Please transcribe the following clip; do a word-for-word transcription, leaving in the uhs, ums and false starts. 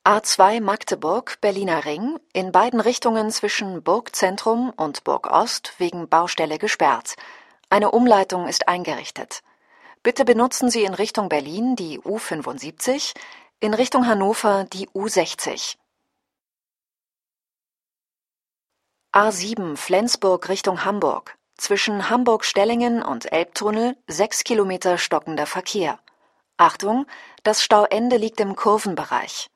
A zwei Magdeburg, Berliner Ring, in beiden Richtungen zwischen Burgzentrum und Burgost wegen Baustelle gesperrt. Eine Umleitung ist eingerichtet. Bitte benutzen Sie in Richtung Berlin die U fünfundsiebzig, in Richtung Hannover die U sechzig. A sieben Flensburg Richtung Hamburg. Zwischen Hamburg-Stellingen und Elbtunnel sechs Kilometer stockender Verkehr. Achtung, das Stauende liegt im Kurvenbereich.